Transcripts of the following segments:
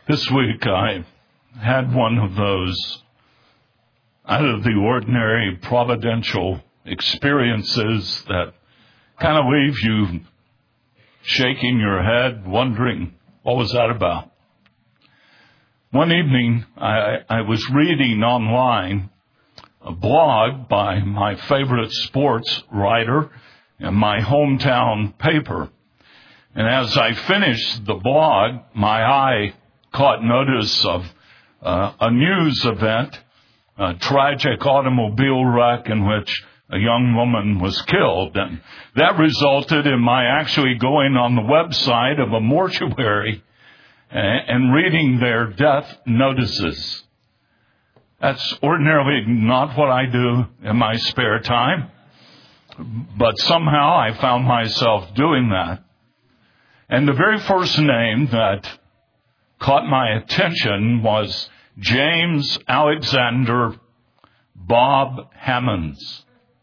This week I had one of those out of the ordinary providential experiences that kind of leave you shaking your head, wondering, what was that about? One evening I was reading online a blog by my favorite sports writer in my hometown paper. And as I finished the blog, my eye caught notice of a news event, a tragic automobile wreck in which a young woman was killed. And that resulted in my actually going on the website of a mortuary and reading their death notices. That's ordinarily not what I do in my spare time, but somehow I found myself doing that. And the very first name that caught my attention was James Alexander Bob Hammonds.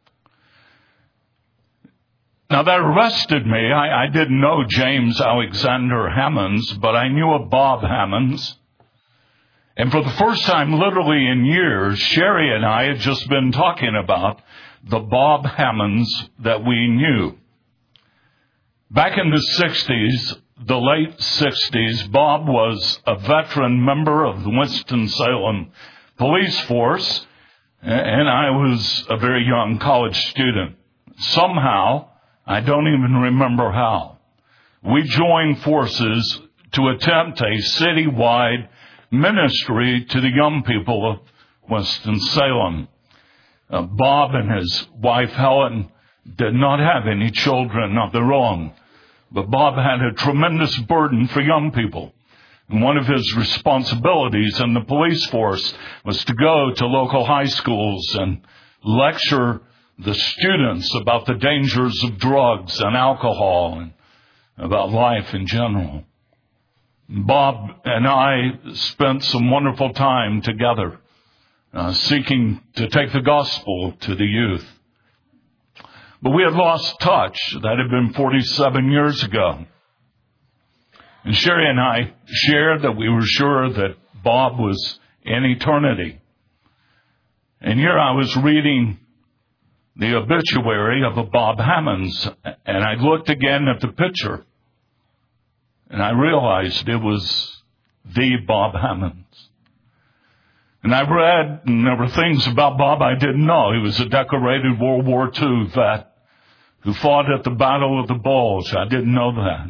Now that arrested me. I didn't know James Alexander Hammonds, but I knew of Bob Hammonds. And for the first time literally in years, Sherry and I had just been talking about the Bob Hammonds that we knew. Back in the 60s, the late 60s, Bob was a veteran member of the Winston-Salem police force, and I was a very young college student. Somehow, I don't even remember how, we joined forces to attempt a citywide ministry to the young people of Winston-Salem. Bob and his wife Helen did not have any children of their own, but Bob had a tremendous burden for young people. And one of his responsibilities in the police force was to go to local high schools and lecture the students about the dangers of drugs and alcohol and about life in general. Bob and I spent some wonderful time together, seeking to take the gospel to the youth. But we had lost touch. That had been 47 years ago. And Sherry and I shared that we were sure that Bob was in eternity. And here I was reading the obituary of a Bob Hammonds, and I looked again at the picture, and I realized it was the Bob Hammonds. And I read, and there were things about Bob I didn't know. He was a decorated World War II vet who fought at the Battle of the Bulge. I didn't know that.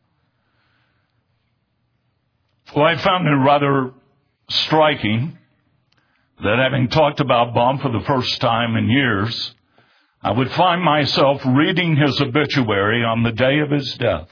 Well, I found it rather striking that having talked about Bob for the first time in years, I would find myself reading his obituary on the day of his death.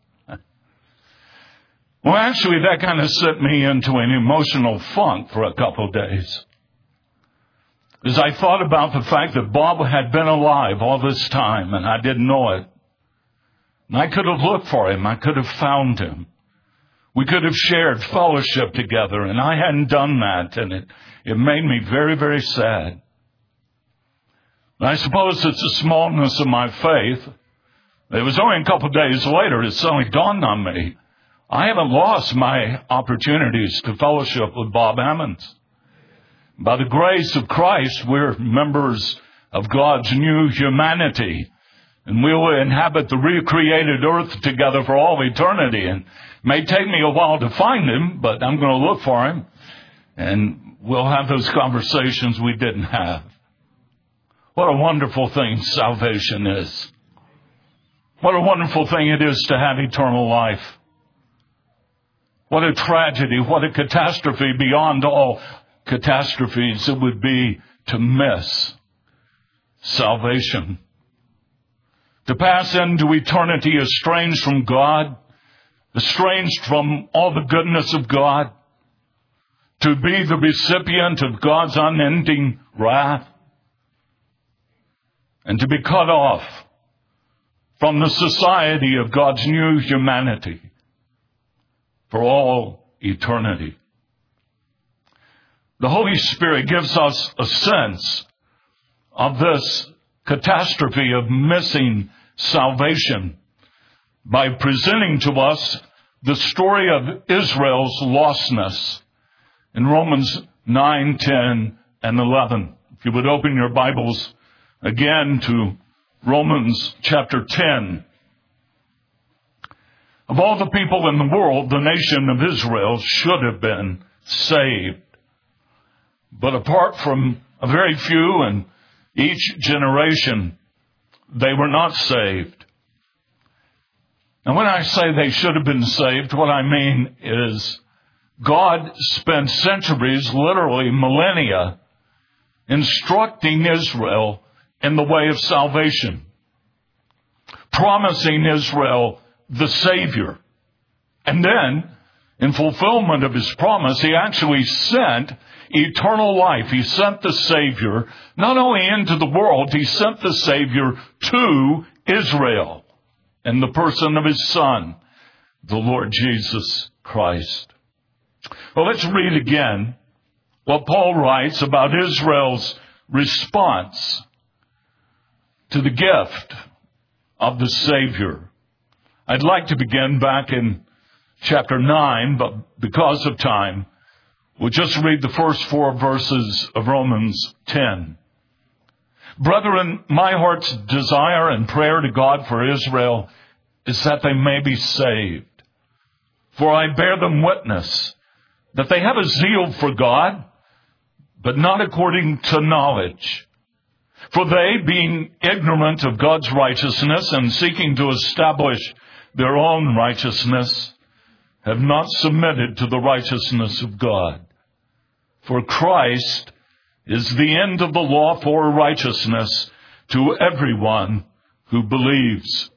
Well, actually, that kind of sent me into an emotional funk for a couple of days, as I thought about the fact that Bob had been alive all this time, and I didn't know it. And I could have looked for him. I could have found him. We could have shared fellowship together, and I hadn't done that, and it made me very, very sad. And I suppose it's the smallness of my faith. It was only a couple of days later it suddenly dawned on me, I haven't lost my opportunities to fellowship with Bob Hammonds. By the grace of Christ, we're members of God's new humanity, and we will inhabit the recreated earth together for all eternity. And it may take me a while to find him, but I'm going to look for him, and we'll have those conversations we didn't have. What a wonderful thing salvation is. What a wonderful thing it is to have eternal life. What a tragedy, what a catastrophe beyond all catastrophes it would be to miss salvation. To pass into eternity estranged from God, estranged from all the goodness of God, to be the recipient of God's unending wrath, and to be cut off from the society of God's new humanity for all eternity. The Holy Spirit gives us a sense of this catastrophe of missing salvation by presenting to us the story of Israel's lostness in Romans 9, 10, and 11. If you would open your Bibles again to Romans chapter 10. Of all the people in the world, the nation of Israel should have been saved. But apart from a very few in each generation, they were not saved. And when I say they should have been saved, what I mean is God spent centuries, literally millennia, instructing Israel in the way of salvation, promising Israel the Savior. And then, in fulfillment of His promise, He actually sent eternal life. He sent the Savior not only into the world, He sent the Savior to Israel in the person of His Son, the Lord Jesus Christ. Well, let's read again what Paul writes about Israel's response to the gift of the Savior. I'd like to begin back in chapter 9, but because of time, we'll just read the first 4 verses of Romans 10. Brethren, my heart's desire and prayer to God for Israel is that they may be saved. For I bear them witness that they have a zeal for God, but not according to knowledge. For they, being ignorant of God's righteousness and seeking to establish their own righteousness, have not submitted to the righteousness of God. For Christ is the end of the law for righteousness to everyone who believes.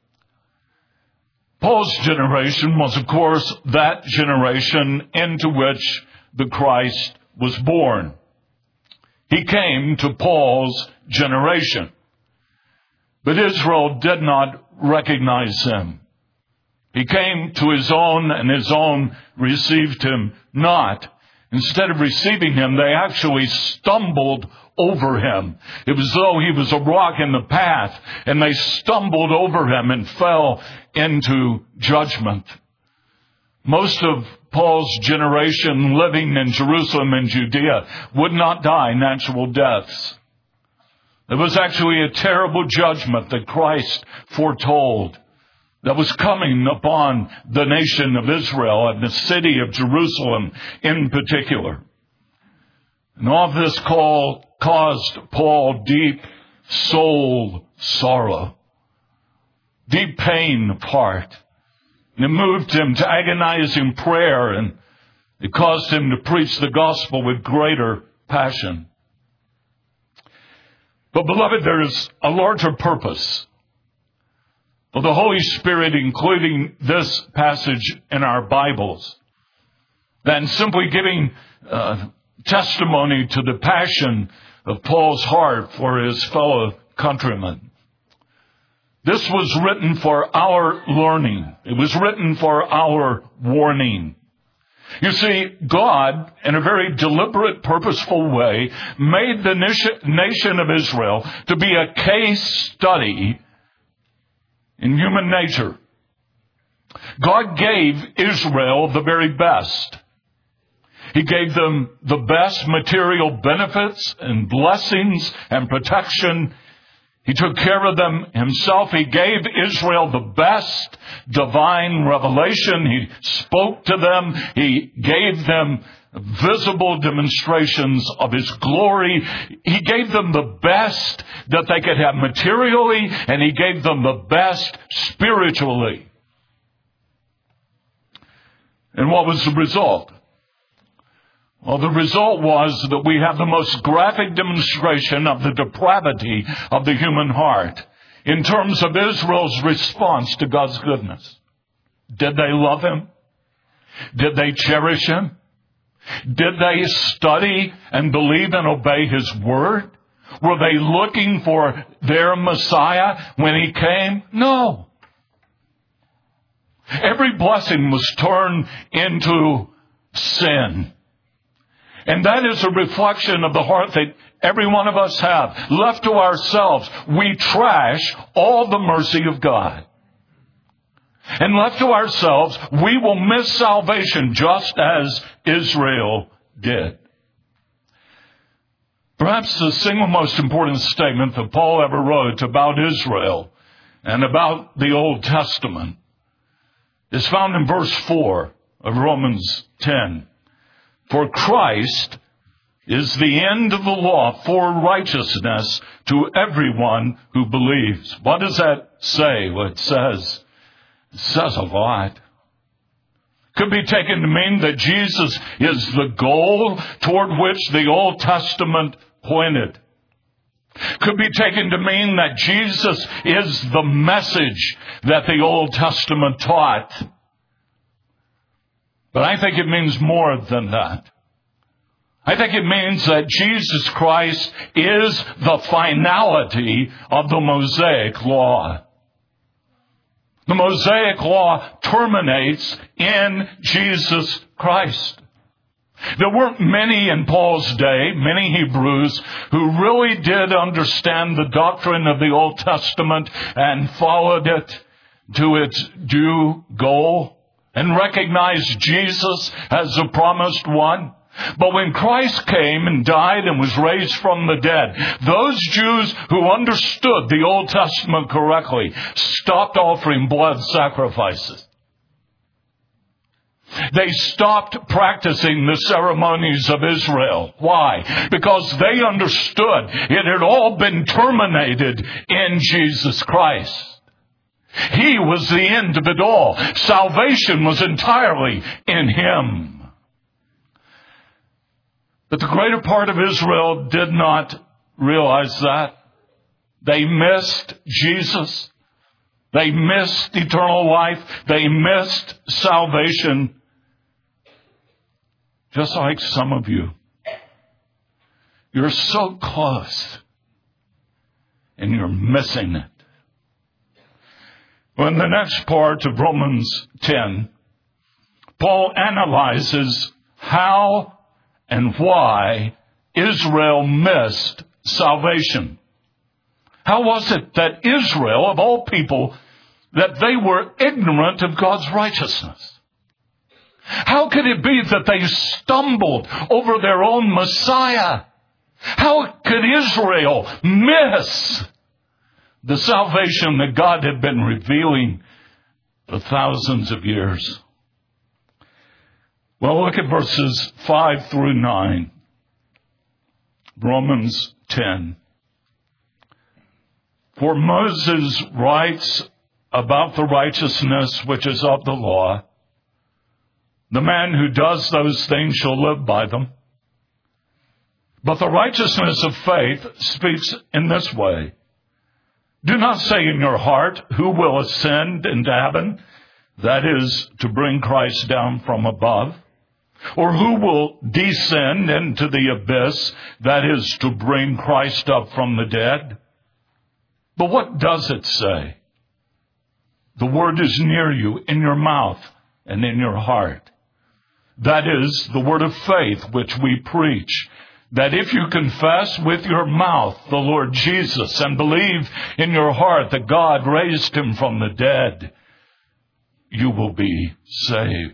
Paul's generation was, of course, that generation into which the Christ was born. He came to Paul's generation, but Israel did not recognize Him. He came to His own, and His own received Him not. Instead of receiving Him, they actually stumbled over Him. It was as though He was a rock in the path, and they stumbled over Him and fell into judgment. Most of Paul's generation living in Jerusalem and Judea would not die natural deaths. There was actually a terrible judgment that Christ foretold that was coming upon the nation of Israel and the city of Jerusalem in particular. And all this caused Paul deep soul sorrow, deep pain of heart. And it moved him to agonizing prayer, and it caused him to preach the gospel with greater passion. But beloved, there is a larger purpose for the Holy Spirit, including this passage in our Bibles, than simply giving testimony to the passion of Paul's heart for his fellow countrymen. This was written for our learning. It was written for our warning. You see, God, in a very deliberate, purposeful way, made the nation of Israel to be a case study in human nature. God gave Israel the very best. He gave them the best material benefits and blessings and protection. He took care of them Himself. He gave Israel the best divine revelation. He spoke to them. He gave them visible demonstrations of His glory. He gave them the best that they could have materially, and He gave them the best spiritually. And what was the result? Well, the result was that we have the most graphic demonstration of the depravity of the human heart in terms of Israel's response to God's goodness. Did they love Him? Did they cherish Him? Did they study and believe and obey His word? Were they looking for their Messiah when He came? No. Every blessing was turned into sin. And that is a reflection of the heart that every one of us have. Left to ourselves, we trash all the mercy of God. And left to ourselves, we will miss salvation just as Israel did. Perhaps the single most important statement that Paul ever wrote about Israel and about the Old Testament is found in verse 4 of Romans 10. For Christ is the end of the law for righteousness to everyone who believes. What does that say? Well, it says a lot. Could be taken to mean that Jesus is the goal toward which the Old Testament pointed. Could be taken to mean that Jesus is the message that the Old Testament taught. But I think it means more than that. I think it means that Jesus Christ is the finality of the Mosaic Law. The Mosaic Law terminates in Jesus Christ. There weren't many in Paul's day, many Hebrews, who really did understand the doctrine of the Old Testament and followed it to its due goal and recognized Jesus as the promised one. But when Christ came and died and was raised from the dead, those Jews who understood the Old Testament correctly stopped offering blood sacrifices. They stopped practicing the ceremonies of Israel. Why? Because they understood it had all been terminated in Jesus Christ. He was the end of it all. Salvation was entirely in Him. But the greater part of Israel did not realize that. They missed Jesus. They missed eternal life. They missed salvation. Just like some of you. You're so close. And you're missing it. Well, in the next part of Romans 10, Paul analyzes how and why Israel missed salvation. How was it that Israel, of all people, that they were ignorant of God's righteousness? How could it be that they stumbled over their own Messiah? How could Israel miss the salvation that God had been revealing for thousands of years? Well, look at verses 5 through 9. Romans 10. For Moses writes about the righteousness which is of the law. The man who does those things shall live by them. But the righteousness of faith speaks in this way. Do not say in your heart, who will ascend into heaven? That is, to bring Christ down from above. Or who will descend into the abyss? That is, to bring Christ up from the dead. But what does it say? The word is near you, in your mouth and in your heart. That is the word of faith which we preach. That if you confess with your mouth the Lord Jesus and believe in your heart that God raised him from the dead, you will be saved.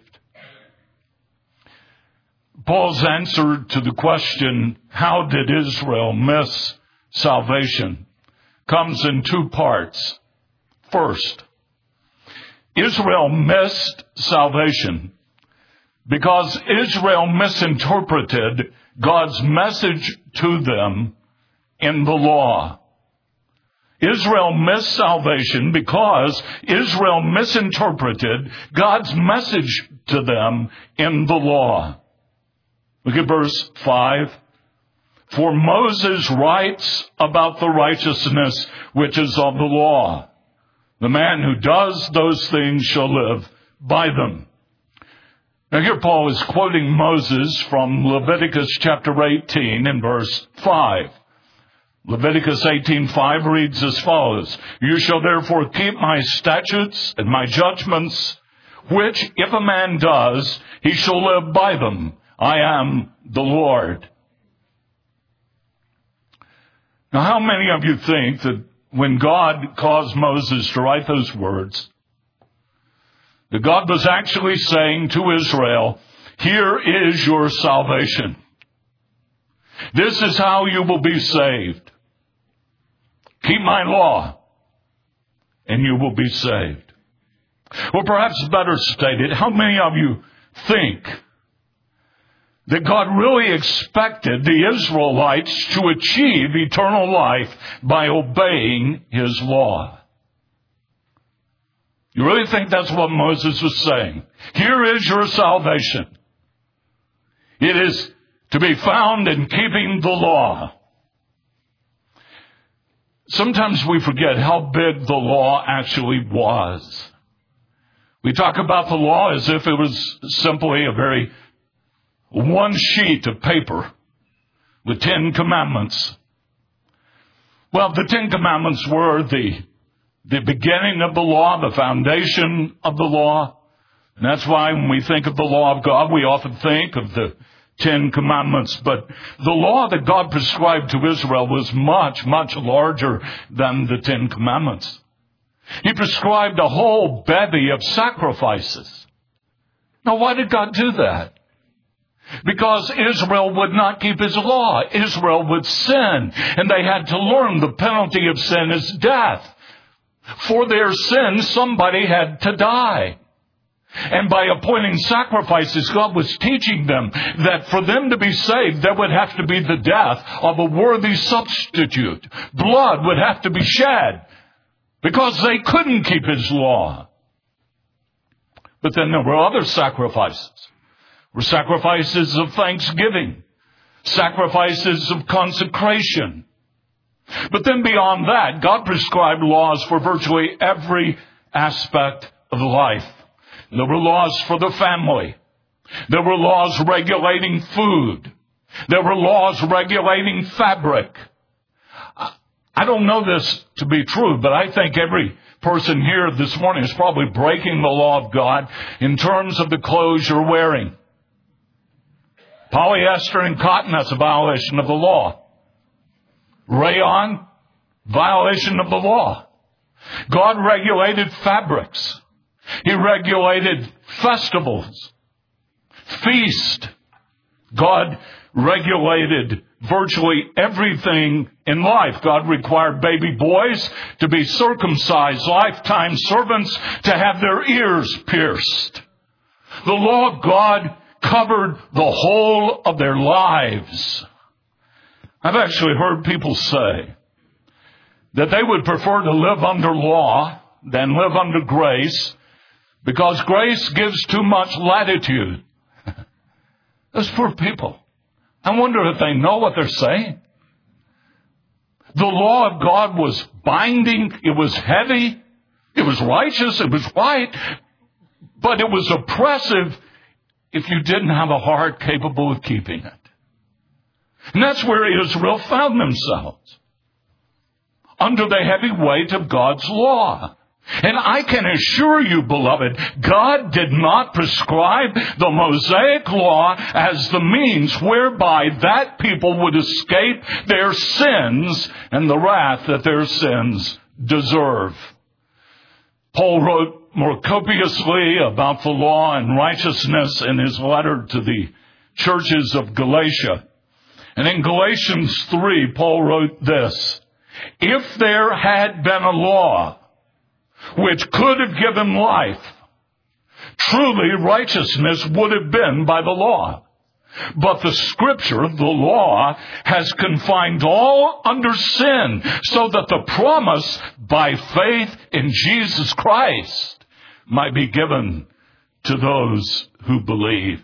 Paul's answer to the question, how did Israel miss salvation, comes in two parts. First, Israel missed salvation because Israel misinterpreted God's message to them in the law. Israel missed salvation because Israel misinterpreted God's message to them in the law. Look at verse 5. For Moses writes about the righteousness which is of the law. The man who does those things shall live by them. Now here Paul is quoting Moses from Leviticus chapter 18 and verse 5. Leviticus 18:5 reads as follows. You shall therefore keep my statutes and my judgments, which if a man does, he shall live by them. I am the Lord. Now, how many of you think that when God caused Moses to write those words, that God was actually saying to Israel, here is your salvation. This is how you will be saved. Keep my law, and you will be saved. Or perhaps better stated, how many of you think that God really expected the Israelites to achieve eternal life by obeying His law? You really think that's what Moses was saying? Here is your salvation. It is to be found in keeping the law. Sometimes we forget how big the law actually was. We talk about the law as if it was simply a very one sheet of paper with 10 commandments. Well, the 10 commandments were the beginning of the law, the foundation of the law. And that's why when we think of the law of God, we often think of the 10 commandments. But the law that God prescribed to Israel was much, much larger than the 10 commandments. He prescribed a whole bevy of sacrifices. Now, why did God do that? Because Israel would not keep His law. Israel would sin, and they had to learn the penalty of sin is death. For their sins, somebody had to die. And by appointing sacrifices, God was teaching them that for them to be saved, there would have to be the death of a worthy substitute. Blood would have to be shed because they couldn't keep His law. But then there were other sacrifices. There were sacrifices of thanksgiving, sacrifices of consecration. But then beyond that, God prescribed laws for virtually every aspect of life. There were laws for the family. There were laws regulating food. There were laws regulating fabric. I don't know this to be true, but I think every person here this morning is probably breaking the law of God in terms of the clothes you're wearing. Polyester and cotton, that's a violation of the law. Rayon, violation of the law. God regulated fabrics. He regulated festivals, feast. God regulated virtually everything in life. God required baby boys to be circumcised, lifetime servants to have their ears pierced. The law of God covered the whole of their lives. I've actually heard people say that they would prefer to live under law than live under grace because grace gives too much latitude. Those poor people. I wonder if they know what they're saying. The law of God was binding. It was heavy. It was righteous. It was right. But it was oppressive if you didn't have a heart capable of keeping it. And that's where Israel found themselves. Under the heavy weight of God's law. And I can assure you, beloved, God did not prescribe the Mosaic law as the means whereby that people would escape their sins and the wrath that their sins deserve. Paul wrote more copiously about the law and righteousness in his letter to the churches of Galatia. And in Galatians 3, Paul wrote this: if there had been a law which could have given life, truly righteousness would have been by the law. But the Scripture, the law, has confined all under sin, so that the promise by faith in Jesus Christ might be given to those who believe.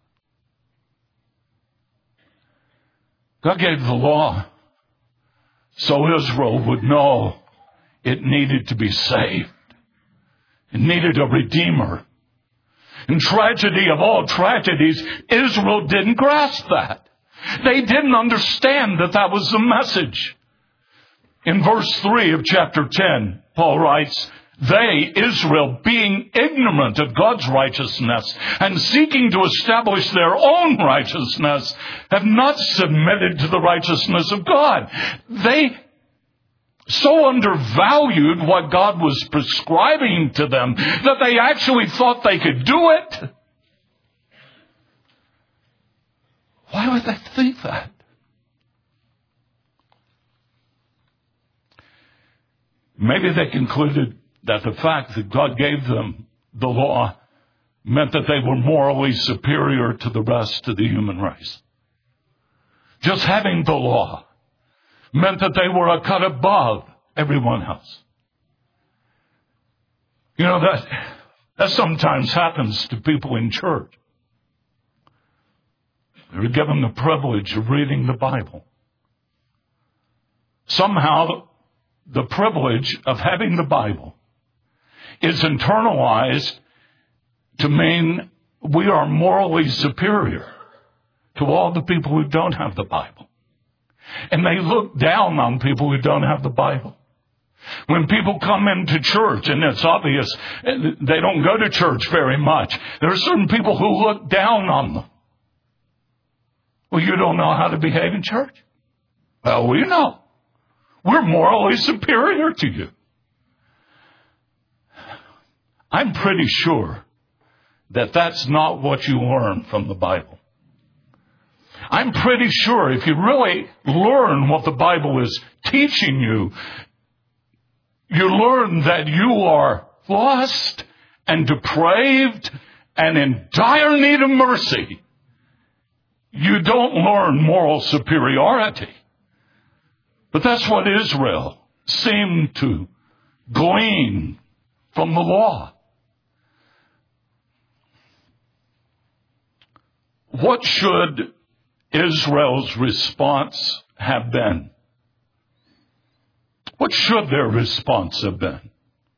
God gave the law so Israel would know it needed to be saved. It needed a Redeemer. And tragedy of all tragedies, Israel didn't grasp that. They didn't understand that that was the message. In verse 3 of chapter 10, Paul writes, they, Israel, being ignorant of God's righteousness and seeking to establish their own righteousness, have not submitted to the righteousness of God. They so undervalued what God was prescribing to them that they actually thought they could do it. Why would they think that? Maybe they concluded that the fact that God gave them the law meant that they were morally superior to the rest of the human race. Just having the law meant that they were a cut above everyone else. You know, that sometimes happens to people in church. They're given the privilege of reading the Bible. Somehow, the privilege of having the Bible is internalized to mean we are morally superior to all the people who don't have the Bible. And they look down on people who don't have the Bible. When people come into church, and it's obvious they don't go to church very much, there are certain people who look down on them. Well, you don't know how to behave in church? Well, we know. We're morally superior to you. I'm pretty sure that that's not what you learn from the Bible. I'm pretty sure if you really learn what the Bible is teaching you, you learn that you are lost and depraved and in dire need of mercy. You don't learn moral superiority. But that's what Israel seemed to glean from the law. What should Israel's response have been? What should their response have been?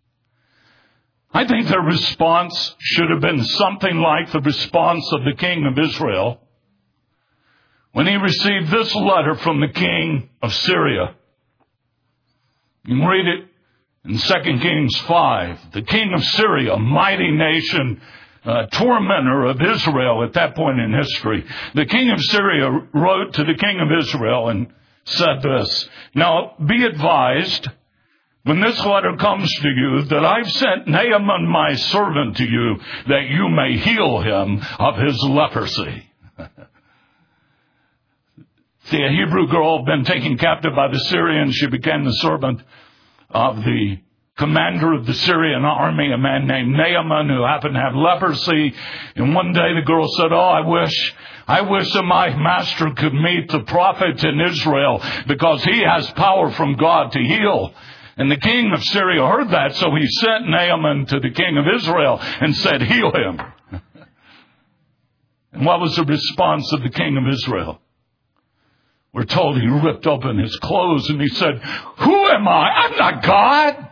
I think their response should have been something like the response of the king of Israel when he received this letter from the king of Syria. You can read it in 2 Kings 5. The king of Syria, a mighty nation, tormentor of Israel at that point in history. The king of Syria wrote to the king of Israel and said this, "Now be advised, when this letter comes to you, that I've sent Naaman my servant to you, that you may heal him of his leprosy." See, a Hebrew girl had been taken captive by the Syrians. She became the servant of the commander of the Syrian army, a man named Naaman, who happened to have leprosy. And one day the girl said, I wish that my master could meet the prophet in Israel, because he has power from God to heal. And the king of Syria heard that, so he sent Naaman to the king of Israel and said, "Heal him." And what was the response of the king of Israel? We're told he ripped open his clothes and he said, "Who am I? I'm not God."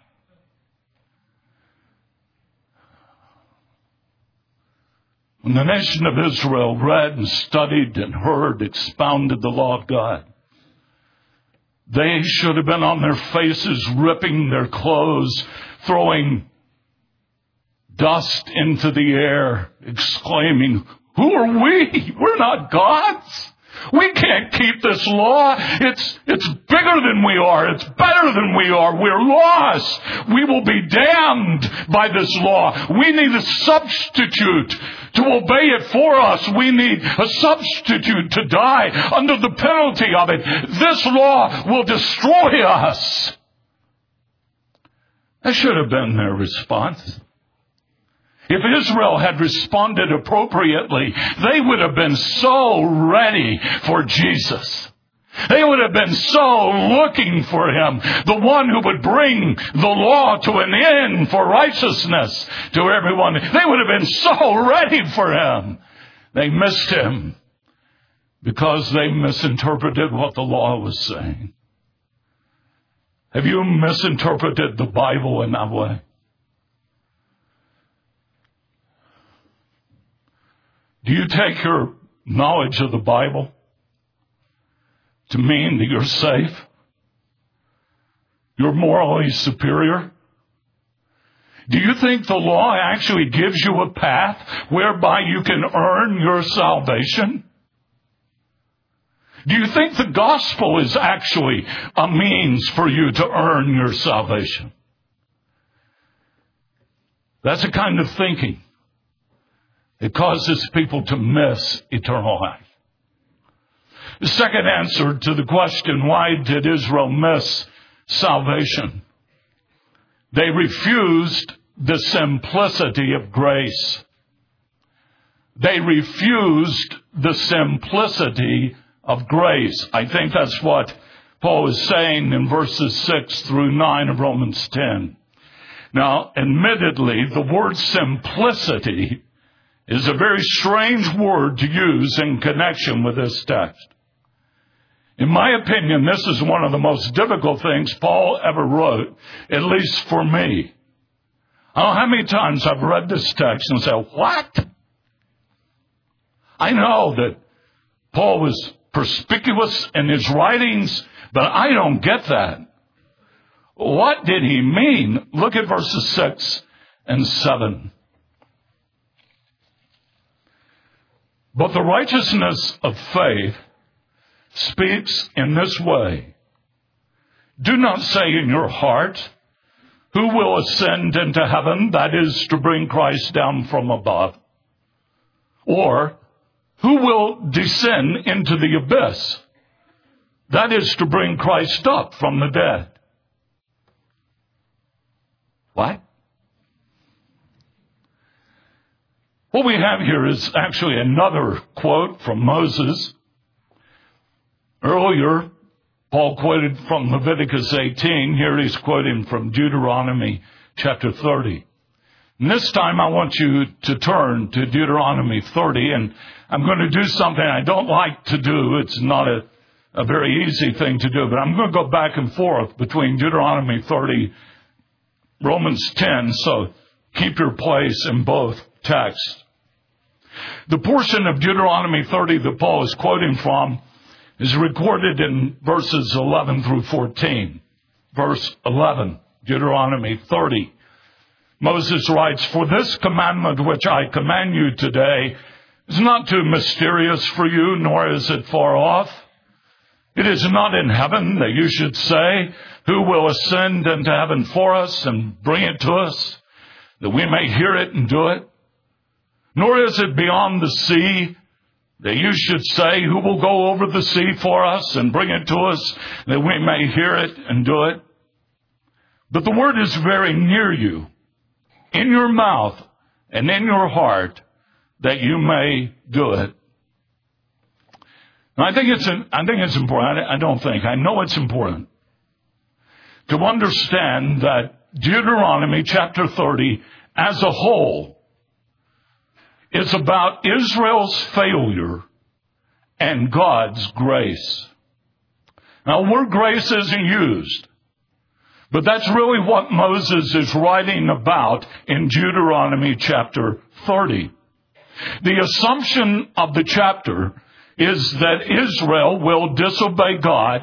When the nation of Israel read and studied and heard, expounded the law of God, they should have been on their faces, ripping their clothes, throwing dust into the air, exclaiming, "Who are we? We're not gods. We can't keep this law. It's bigger than we are. It's better than we are. We're lost. We will be damned by this law. We need a substitute to obey it for us. We need a substitute to die under the penalty of it. This law will destroy us." That should have been their response. If Israel had responded appropriately, they would have been so ready for Jesus. They would have been so looking for him, the one who would bring the law to an end for righteousness to everyone. They would have been so ready for him. They missed him because they misinterpreted what the law was saying. Have you misinterpreted the Bible in that way? Do you take your knowledge of the Bible to mean that you're safe? You're morally superior? Do you think the law actually gives you a path whereby you can earn your salvation? Do you think the gospel is actually a means for you to earn your salvation? That's the kind of thinking that causes people to miss eternal life. The second answer to the question, why did Israel miss salvation? They refused the simplicity of grace. They refused the simplicity of grace. I think that's what Paul is saying in verses 6 through 9 of Romans 10. Now, admittedly, the word simplicity is a very strange word to use in connection with this text. In my opinion, this is one of the most difficult things Paul ever wrote, at least for me. I don't know how many times I've read this text and said, what? I know that Paul was perspicuous in his writings, but I don't get that. What did he mean? Look at verses 6 and 7. But the righteousness of faith speaks in this way. Do not say in your heart, who will ascend into heaven, that is to bring Christ down from above? Or, who will descend into the abyss, that is to bring Christ up from the dead? What? What we have here is actually another quote from Moses. Earlier, Paul quoted from Leviticus 18. Here he's quoting from Deuteronomy chapter 30. And this time I want you to turn to Deuteronomy 30, and I'm going to do something I don't like to do. It's not a very easy thing to do, but I'm going to go back and forth between Deuteronomy 30, Romans 10, so keep your place in both texts. The portion of Deuteronomy 30 that Paul is quoting from is recorded in verses 11 through 14. Verse 11, Deuteronomy 30. Moses writes, for this commandment which I command you today is not too mysterious for you, nor is it far off. It is not in heaven that you should say, who will ascend into heaven for us and bring it to us, that we may hear it and do it. Nor is it beyond the sea that you should say, who will go over the sea for us and bring it to us, that we may hear it and do it. But the word is very near you, in your mouth and in your heart, that you may do it. And I think it's important. I know it's important to understand that Deuteronomy chapter 30 as a whole is about Israel's failure and God's grace. Now, the word grace isn't used, but that's really what Moses is writing about in Deuteronomy chapter 30. The assumption of the chapter is that Israel will disobey God.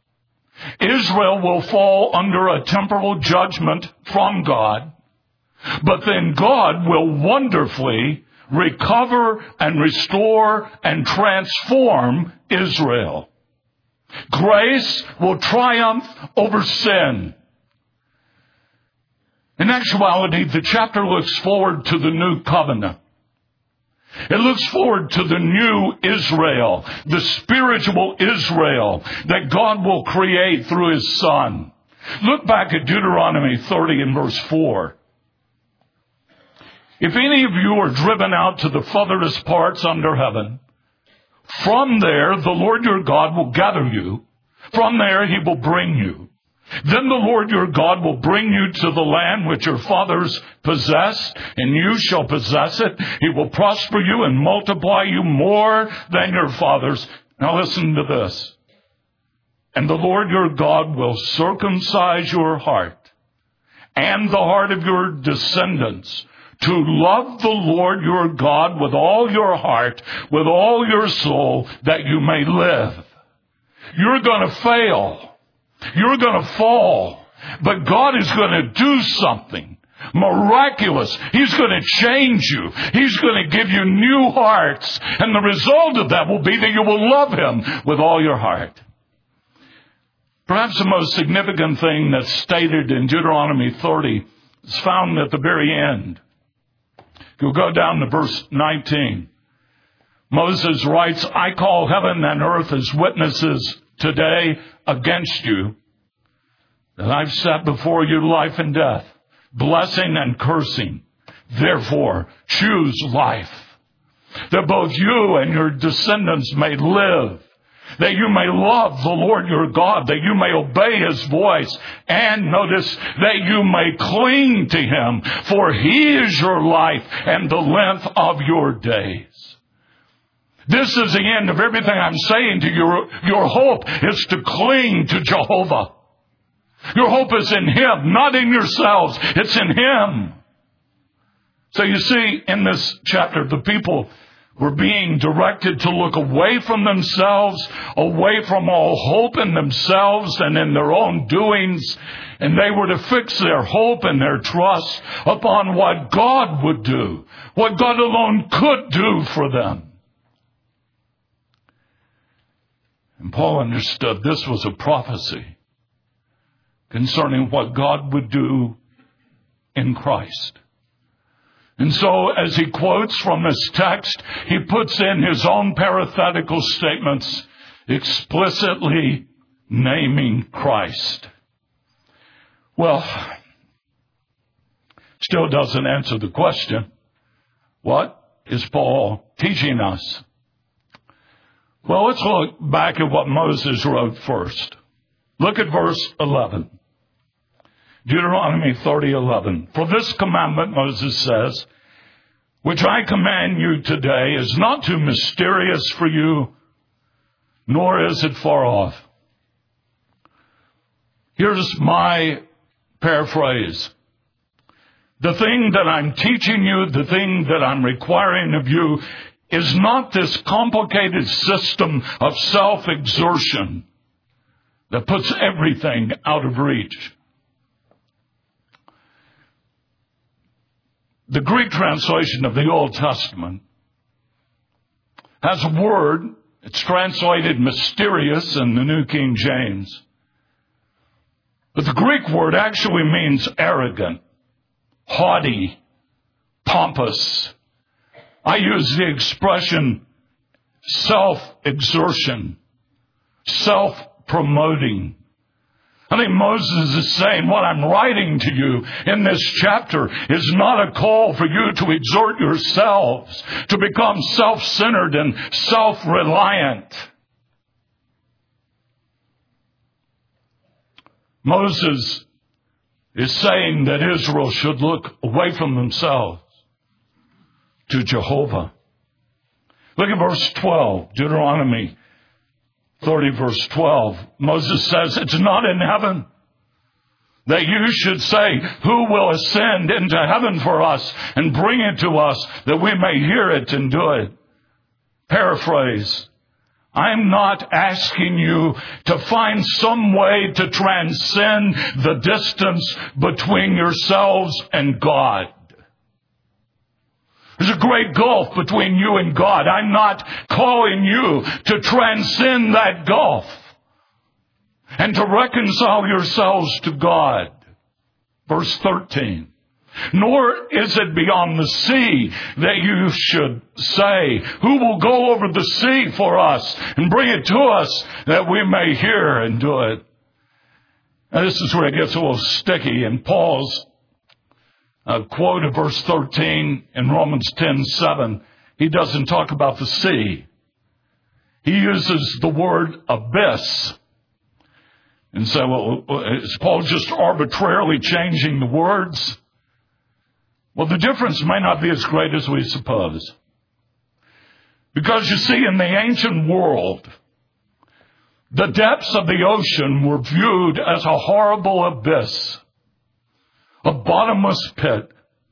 Israel will fall under a temporal judgment from God. But then God will wonderfully recover and restore and transform Israel. Grace will triumph over sin. In actuality, the chapter looks forward to the new covenant. It looks forward to the new Israel, the spiritual Israel that God will create through His Son. Look back at Deuteronomy 30 and verse 4. If any of you are driven out to the furthest parts under heaven, from there the Lord your God will gather you. From there He will bring you. Then the Lord your God will bring you to the land which your fathers possessed, and you shall possess it. He will prosper you and multiply you more than your fathers. Now listen to this. And the Lord your God will circumcise your heart and the heart of your descendants, to love the Lord your God with all your heart, with all your soul, that you may live. You're going to fail. You're going to fall. But God is going to do something. Miraculous. He's going to change you. He's going to give you new hearts. And the result of that will be that you will love Him with all your heart. Perhaps the most significant thing that's stated in Deuteronomy 30 is found at the very end. You'll go down to verse 19. Moses writes, I call heaven and earth as witnesses today against you, that I've set before you life and death, blessing and cursing. Therefore, choose life, that both you and your descendants may live, that you may love the Lord your God, that you may obey His voice, and notice, that you may cling to Him, for He is your life and the length of your days. This is the end of everything I'm saying to you. Your hope is to cling to Jehovah. Your hope is in Him, not in yourselves. It's in Him. So you see, in this chapter, the people were being directed to look away from themselves, away from all hope in themselves and in their own doings, and they were to fix their hope and their trust upon what God would do, what God alone could do for them. And Paul understood this was a prophecy concerning what God would do in Christ. And so, as he quotes from this text, he puts in his own parenthetical statements, explicitly naming Christ. Well, still doesn't answer the question. What is Paul teaching us? Well, let's look back at what Moses wrote first. Look at verse 11. Deuteronomy 30:11. For this commandment, Moses says, which I command you today is not too mysterious for you, nor is it far off. Here's my paraphrase. The thing that I'm teaching you, the thing that I'm requiring of you, is not this complicated system of self-exertion that puts everything out of reach. The Greek translation of the Old Testament has a word, it's translated mysterious in the New King James. But the Greek word actually means arrogant, haughty, pompous. I use the expression self-exertion, self-promoting. I think Moses is saying what I'm writing to you in this chapter is not a call for you to exhort yourselves, to become self-centered and self-reliant. Moses is saying that Israel should look away from themselves to Jehovah. Look at verse 12, Deuteronomy 30, verse 12. Moses says, it's not in heaven that you should say, who will ascend into heaven for us and bring it to us that we may hear it and do it. Paraphrase. I'm not asking you to find some way to transcend the distance between yourselves and God. There's a great gulf between you and God. I'm not calling you to transcend that gulf and to reconcile yourselves to God. Verse 13. Nor is it beyond the sea that you should say, who will go over the sea for us and bring it to us that we may hear and do it. Now, this is where it gets a little sticky in Paul's quote of verse 13 in Romans 10:7. He doesn't talk about the sea. He uses the word abyss. And so, well, is Paul just arbitrarily changing the words? Well, the difference may not be as great as we suppose. Because you see, in the ancient world, the depths of the ocean were viewed as a horrible abyss, a bottomless pit.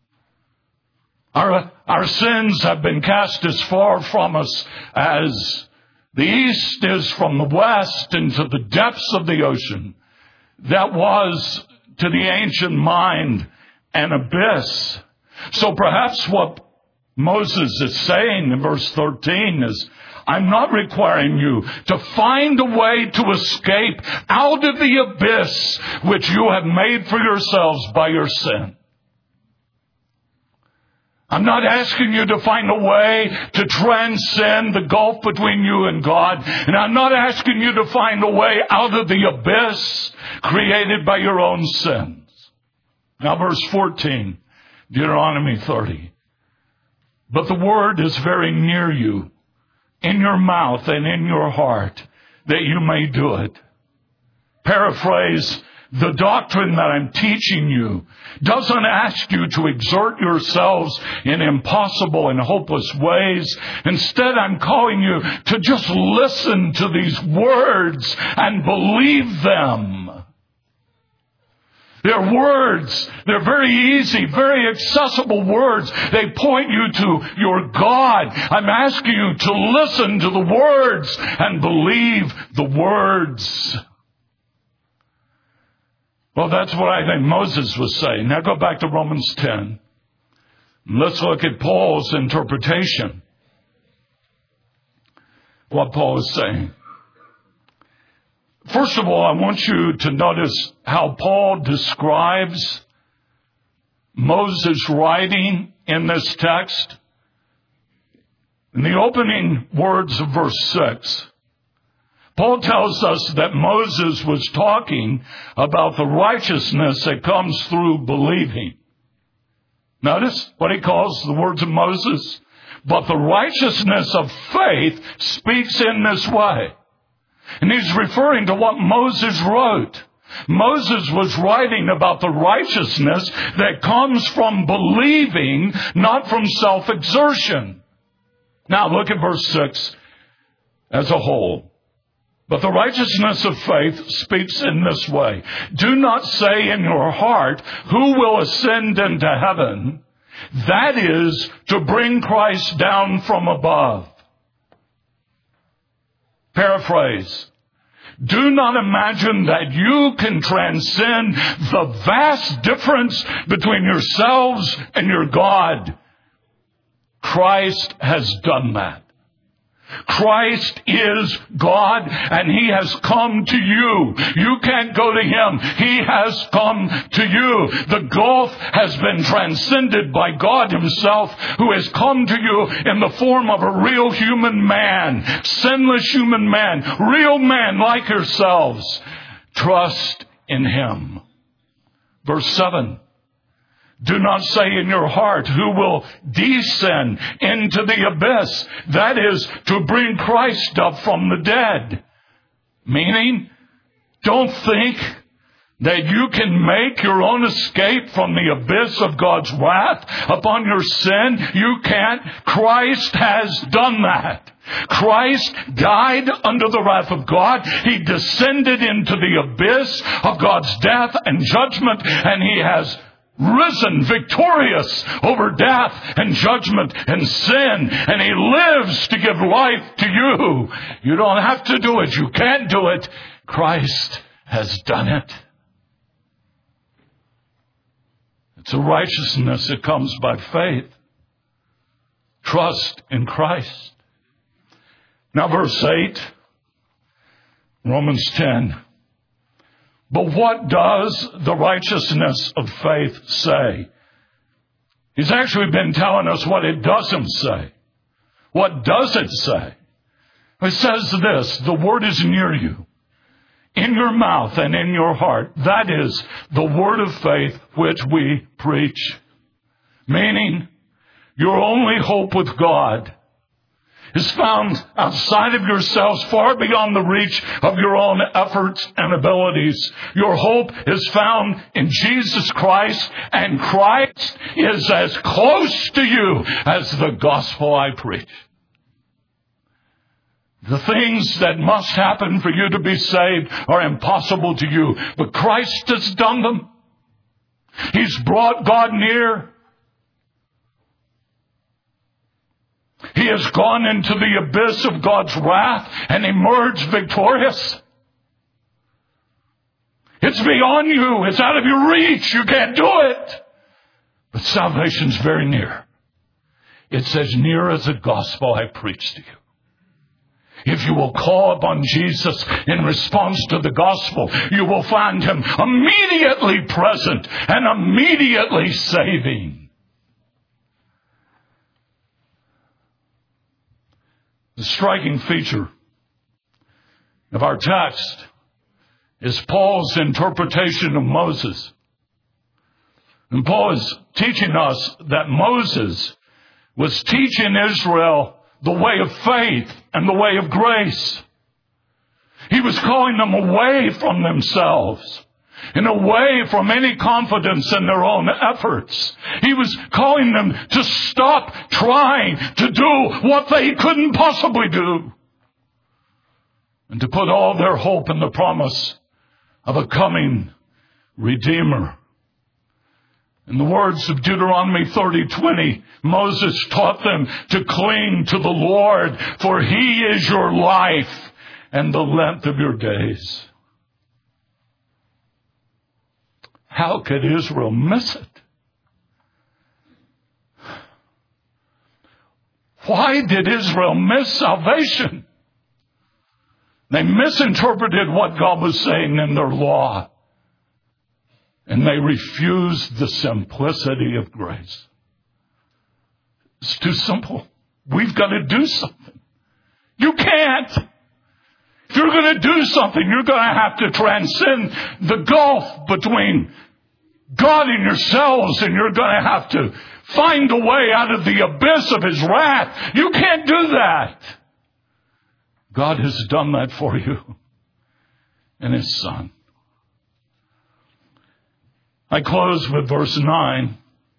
Our sins have been cast as far from us as the east is from the west into the depths of the ocean. That was, to the ancient mind, an abyss. So perhaps what Moses is saying in verse 13 is, I'm not requiring you to find a way to escape out of the abyss which you have made for yourselves by your sin. I'm not asking you to find a way to transcend the gulf between you and God. And I'm not asking you to find a way out of the abyss created by your own sins. Now verse 14, Deuteronomy 30. But the word is very near you, in your mouth and in your heart, that you may do it. Paraphrase, the doctrine that I'm teaching you doesn't ask you to exert yourselves in impossible and hopeless ways. Instead, I'm calling you to just listen to these words and believe them. They're words. They're very easy, very accessible words. They point you to your God. I'm asking you to listen to the words and believe the words. Well, that's what I think Moses was saying. Now go back to Romans 10. Let's look at Paul's interpretation. What Paul is saying. First of all, I want you to notice how Paul describes Moses' writing in this text. In the opening words of verse 6, Paul tells us that Moses was talking about the righteousness that comes through believing. Notice what he calls the words of Moses. But the righteousness of faith speaks in this way. And he's referring to what Moses wrote. Moses was writing about the righteousness that comes from believing, not from self-exertion. Now look at verse 6 as a whole. But the righteousness of faith speaks in this way. Do not say in your heart, who will ascend into heaven? That is to bring Christ down from above. Paraphrase. Do not imagine that you can transcend the vast difference between yourselves and your God. Christ has done that. Christ is God, and He has come to you. You can't go to Him. He has come to you. The gulf has been transcended by God Himself, who has come to you in the form of a real human man, sinless human man, real man like yourselves. Trust in Him. Verse 7. Do not say in your heart, who will descend into the abyss? That is, to bring Christ up from the dead. Meaning, don't think that you can make your own escape from the abyss of God's wrath upon your sin. You can't. Christ has done that. Christ died under the wrath of God. He descended into the abyss of God's death and judgment, and He has risen victorious over death and judgment and sin, and He lives to give life to you. You don't have to do it. You can't do it. Christ has done it. It's a righteousness that comes by faith. Trust in Christ. Now verse 8, Romans 10. But what does the righteousness of faith say? He's actually been telling us what it doesn't say. What does it say? It says this, the word is near you, in your mouth and in your heart. That is the word of faith which we preach. Meaning, your only hope with God is found outside of yourselves, far beyond the reach of your own efforts and abilities. Your hope is found in Jesus Christ, and Christ is as close to you as the gospel I preach. The things that must happen for you to be saved are impossible to you, but Christ has done them. He's brought God near. He has gone into the abyss of God's wrath and emerged victorious. It's beyond you. It's out of your reach. You can't do it. But salvation's very near. It's as near as the gospel I preach to you. If you will call upon Jesus in response to the gospel, you will find him immediately present and immediately saving. The striking feature of our text is Paul's interpretation of Moses. And Paul is teaching us that Moses was teaching Israel the way of faith and the way of grace. He was calling them away from themselves and away from any confidence in their own efforts. He was calling them to stop trying to do what they couldn't possibly do and to put all their hope in the promise of a coming Redeemer. In the words of Deuteronomy 30:20, Moses taught them to cling to the Lord, for he is your life and the length of your days. How could Israel miss it? Why did Israel miss salvation? They misinterpreted what God was saying in their law. And they refused the simplicity of grace. It's too simple. We've got to do something. You can't. If you're going to do something, you're going to have to transcend the gulf between God and yourselves, and you're going to have to find a way out of the abyss of his wrath. You can't do that. God has done that for you in his Son. I close with verse 9.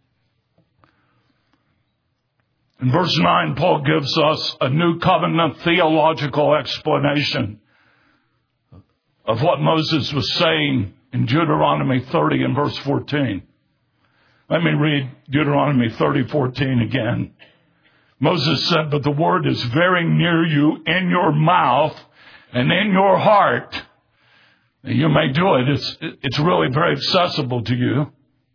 In verse 9, Paul gives us a new covenant theological explanation of what Moses was saying in Deuteronomy 30 and verse 14. Let me read Deuteronomy 30:14 again. Moses said, "But the word is very near you, in your mouth and in your heart." You may do it. It's really very accessible to you.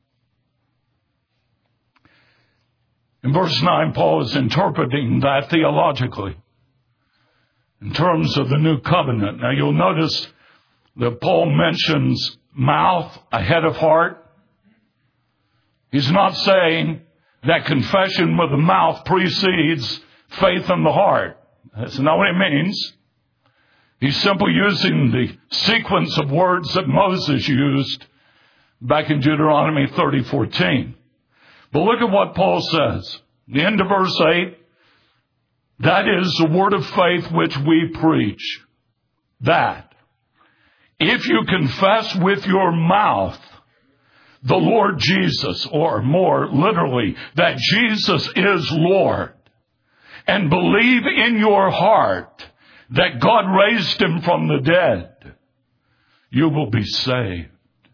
In verse 9, Paul is interpreting that theologically in terms of the new covenant. Now you'll notice that Paul mentions mouth ahead of heart. He's not saying that confession with the mouth precedes faith in the heart. That's not what it means. He's simply using the sequence of words that Moses used back in Deuteronomy 30:14. But look at what Paul says. The end of verse 8, that is the word of faith which we preach. That if you confess with your mouth the Lord Jesus, or more literally, that Jesus is Lord, and believe in your heart that God raised him from the dead, you will be saved.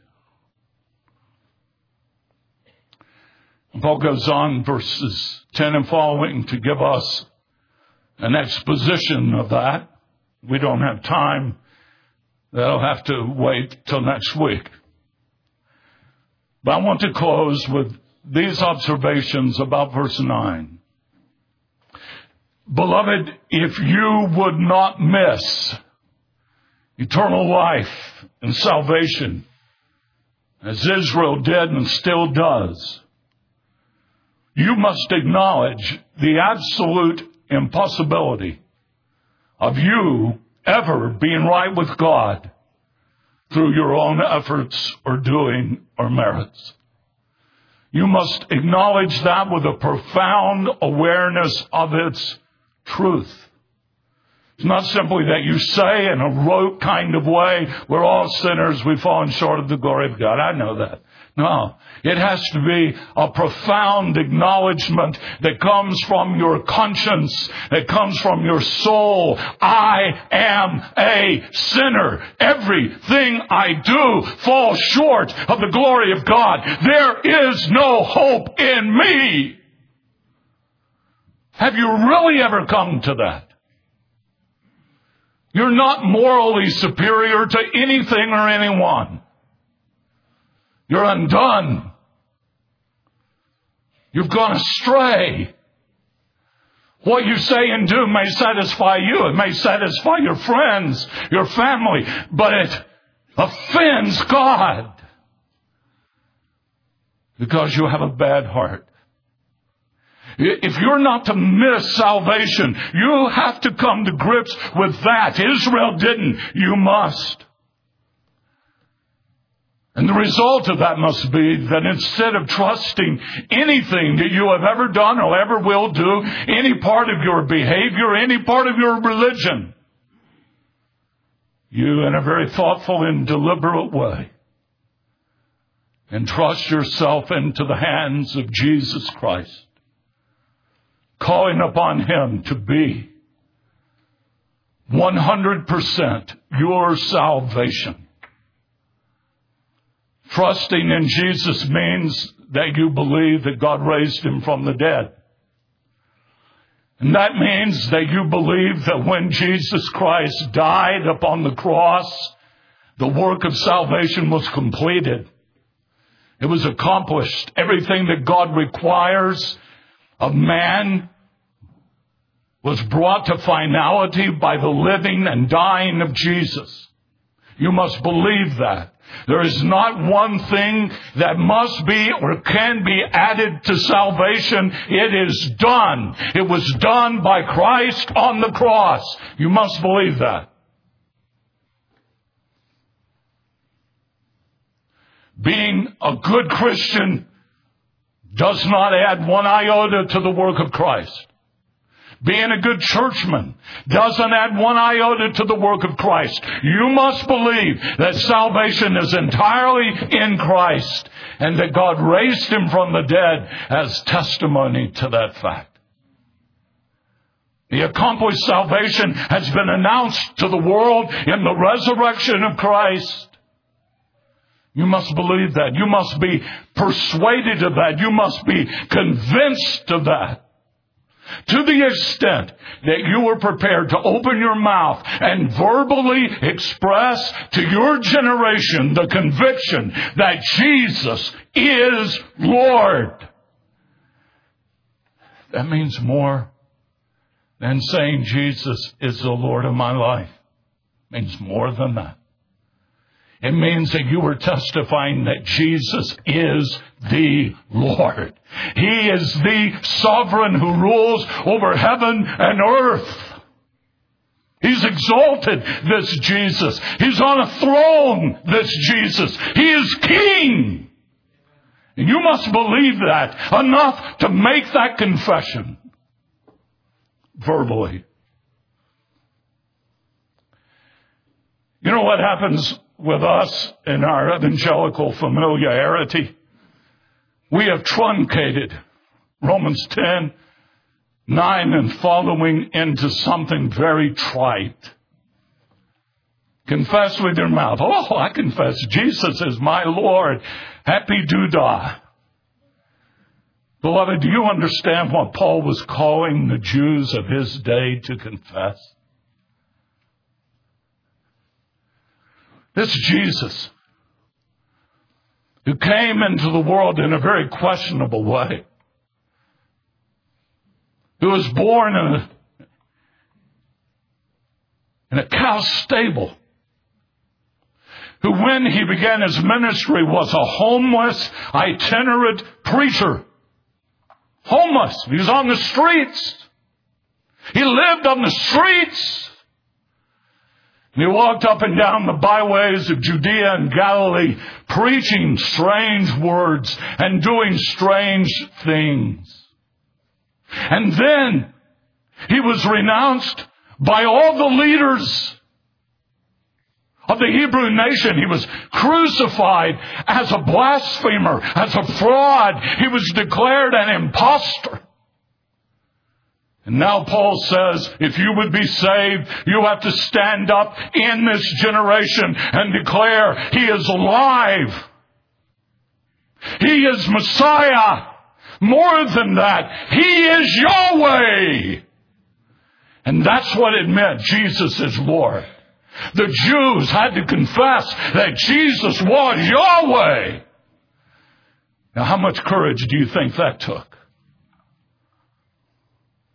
And Paul goes on, verses 10 and following, to give us an exposition of that. We don't have time. That'll have to wait till next week. But I want to close with these observations about verse 9. Beloved, if you would not miss eternal life and salvation, as Israel did and still does, you must acknowledge the absolute impossibility of you ever being right with God through your own efforts or doing or merits. You must acknowledge that with a profound awareness of its truth. It's not simply that you say in a rote kind of way, we're all sinners, we've fallen short of the glory of God. I know that. No, it has to be a profound acknowledgement that comes from your conscience, that comes from your soul. I am a sinner. Everything I do falls short of the glory of God. There is no hope in me. Have you really ever come to that? You're not morally superior to anything or anyone. You're undone. You've gone astray. What you say and do may satisfy you. It may satisfy your friends, your family, but it offends God because you have a bad heart. If you're not to miss salvation, you have to come to grips with that. Israel didn't. You must. And the result of that must be that instead of trusting anything that you have ever done or ever will do, any part of your behavior, any part of your religion, you, in a very thoughtful and deliberate way, entrust yourself into the hands of Jesus Christ, calling upon Him to be 100% your salvation. Trusting in Jesus means that you believe that God raised Him from the dead. And that means that you believe that when Jesus Christ died upon the cross, the work of salvation was completed. It was accomplished. Everything that God requires of man was brought to finality by the living and dying of Jesus. You must believe that. There is not one thing that must be or can be added to salvation. It is done. It was done by Christ on the cross. You must believe that. Being a good Christian does not add one iota to the work of Christ. Being a good churchman doesn't add one iota to the work of Christ. You must believe that salvation is entirely in Christ and that God raised Him from the dead as testimony to that fact. The accomplished salvation has been announced to the world in the resurrection of Christ. You must believe that. You must be persuaded of that. You must be convinced of that. To the extent that you are prepared to open your mouth and verbally express to your generation the conviction that Jesus is Lord. That means more than saying Jesus is the Lord of my life. It means more than that. It means that you are testifying that Jesus is the Lord. He is the sovereign who rules over heaven and earth. He's exalted, this Jesus. He's on a throne, this Jesus. He is King. And you must believe that enough to make that confession verbally. You know what happens with us in our evangelical familiarity? We have truncated Romans 10:9 and following into something very trite. Confess with your mouth. Oh, I confess Jesus is my Lord. Happy doodah. Beloved, do you understand what Paul was calling the Jews of his day to confess? This Jesus, who came into the world in a very questionable way, who was born in a cow stable, who when he began his ministry was a homeless, itinerant preacher. Homeless. He was on the streets. He lived on the streets. And he walked up and down the byways of Judea and Galilee, preaching strange words and doing strange things. And then he was renounced by all the leaders of the Hebrew nation. He was crucified as a blasphemer, as a fraud. He was declared an impostor. And now Paul says, if you would be saved, you have to stand up in this generation and declare He is alive. He is Messiah. More than that, He is Yahweh. And that's what it meant. Jesus is Lord. The Jews had to confess that Jesus was Yahweh. Now, how much courage do you think that took?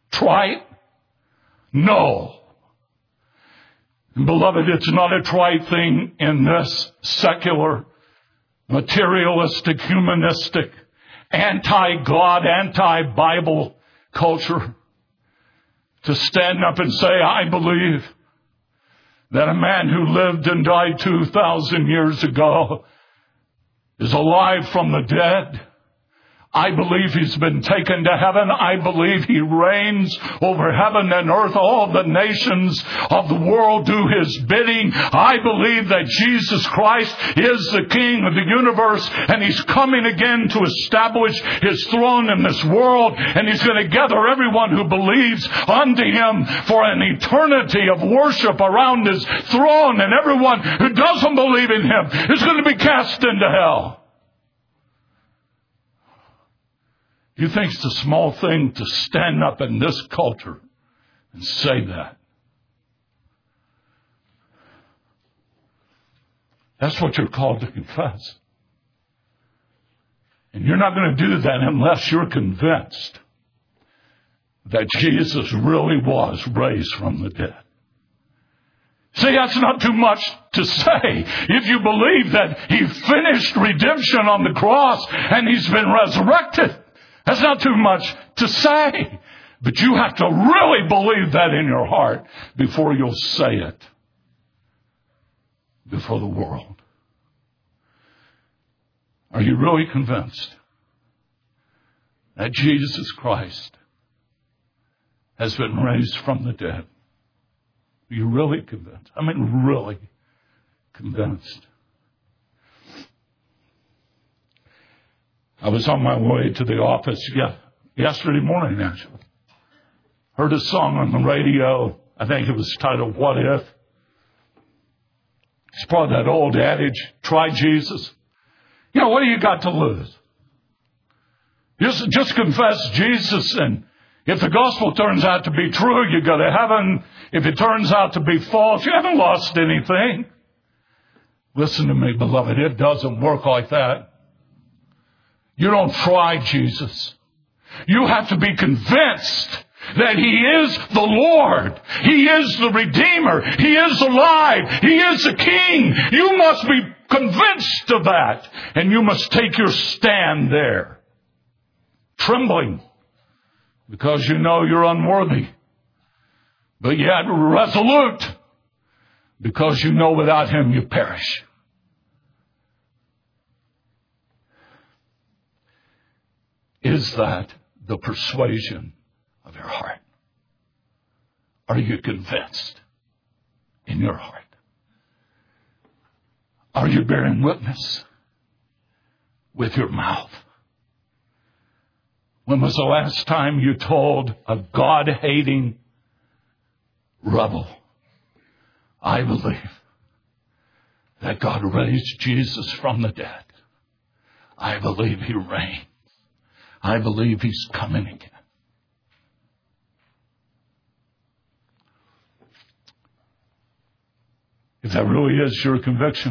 Trite? No. Beloved, it's not a trite thing in this secular, materialistic, humanistic, anti-God, anti-Bible culture to stand up and say, I believe that a man who lived and died 2,000 years ago is alive from the dead. I believe he's been taken to heaven. I believe he reigns over heaven and earth. All the nations of the world do his bidding. I believe that Jesus Christ is the King of the universe, and he's coming again to establish his throne in this world, and he's going to gather everyone who believes unto him for an eternity of worship around his throne, and everyone who doesn't believe in him is going to be cast into hell. You think it's a small thing to stand up in this culture and say that? That's what you're called to confess. And you're not going to do that unless you're convinced that Jesus really was raised from the dead. See, that's not too much to say. If you believe that he finished redemption on the cross and he's been resurrected, that's not too much to say. But you have to really believe that in your heart before you'll say it before the world. Are you really convinced that Jesus Christ has been raised from the dead? Are you really convinced? I mean, really convinced. I was on my way to the office yesterday morning, actually. Heard a song on the radio. I think it was titled, What If? It's probably that old adage, try Jesus. You know, what do you got to lose? Just confess Jesus, and if the gospel turns out to be true, you go to heaven. If it turns out to be false, you haven't lost anything. Listen to me, beloved. It doesn't work like that. You don't try Jesus. You have to be convinced that he is the Lord. He is the Redeemer. He is alive. He is the King. You must be convinced of that. And you must take your stand there, trembling, because you know you're unworthy, but yet resolute, because you know without him you perish. Is that the persuasion of your heart? Are you convinced in your heart? Are you bearing witness with your mouth? When was the last time you told a God-hating rebel, I believe that God raised Jesus from the dead. I believe he reigns. I believe he's coming again. If that really is your conviction,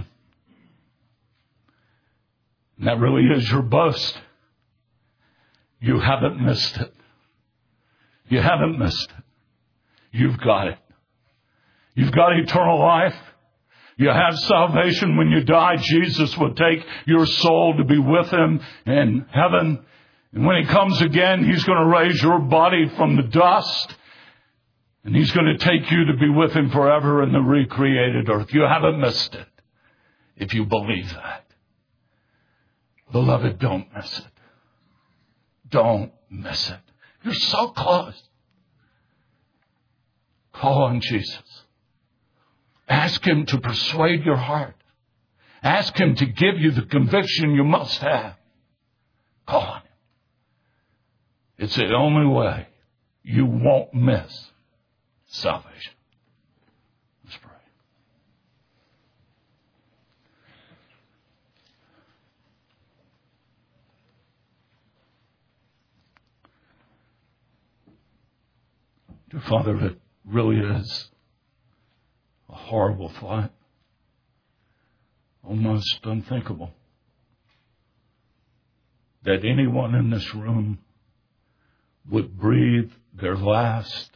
and that really is your boast, you haven't missed it. You haven't missed it. You've got it. You've got eternal life. You have salvation. When you die, Jesus will take your soul to be with him in heaven. And when he comes again, he's going to raise your body from the dust. And he's going to take you to be with him forever in the recreated earth. You haven't missed it if you believe that. Beloved, don't miss it. Don't miss it. You're so close. Call on Jesus. Ask him to persuade your heart. Ask him to give you the conviction you must have. Call on him. It's the only way you won't miss salvation. Let's pray. Dear Father, it really is a horrible thought, almost unthinkable, that anyone in this room would breathe their last,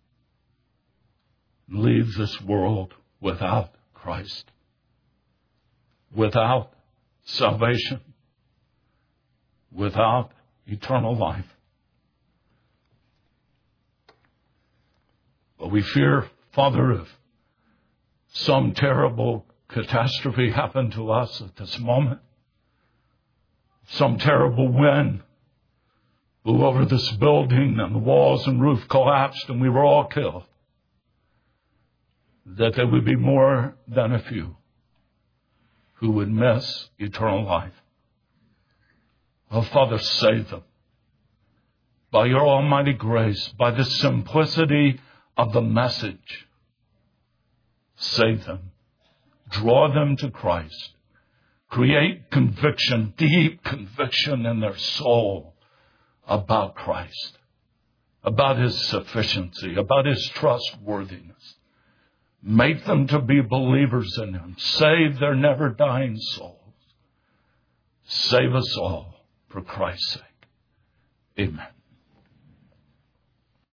leave this world without Christ, without salvation, without eternal life. But we fear, Father, if some terrible catastrophe happened to us at this moment, some terrible wind blew over this building and the walls and roof collapsed and we were all killed, that there would be more than a few who would miss eternal life. Oh, Father, save them. By your almighty grace, by the simplicity of the message, save them. Draw them to Christ. Create conviction, deep conviction in their soul about Christ, about His sufficiency, about His trustworthiness. Make them to be believers in Him. Save their never-dying souls. Save us all for Christ's sake. Amen.